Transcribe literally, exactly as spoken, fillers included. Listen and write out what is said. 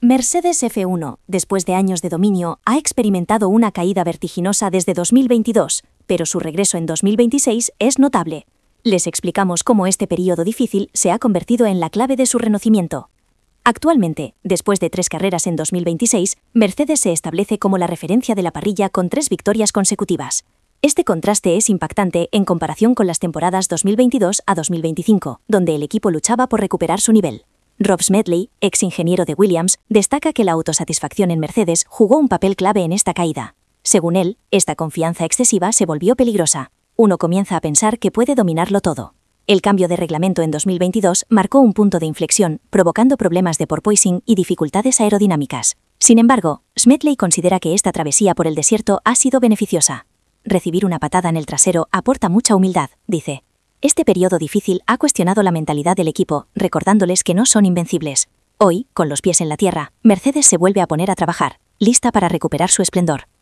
Mercedes F uno, después de años de dominio, ha experimentado una caída vertiginosa desde dos mil veintidós, pero su regreso en dos mil veintiséis es notable. Les explicamos cómo este periodo difícil se ha convertido en la clave de su renacimiento. Actualmente, después de tres carreras en dos mil veintiséis, Mercedes se establece como la referencia de la parrilla con tres victorias consecutivas. Este contraste es impactante en comparación con las temporadas dos mil veintidós a dos mil veinticinco, donde el equipo luchaba por recuperar su nivel. Rob Smedley, ex ingeniero de Williams, destaca que la autosatisfacción en Mercedes jugó un papel clave en esta caída. Según él, esta confianza excesiva se volvió peligrosa. Uno comienza a pensar que puede dominarlo todo. El cambio de reglamento en dos mil veintidós marcó un punto de inflexión, provocando problemas de porpoising y dificultades aerodinámicas. Sin embargo, Smedley considera que esta travesía por el desierto ha sido beneficiosa. Recibir una patada en el trasero aporta mucha humildad, dice. Este periodo difícil ha cuestionado la mentalidad del equipo, recordándoles que no son invencibles. Hoy, con los pies en la tierra, Mercedes se vuelve a poner a trabajar, lista para recuperar su esplendor.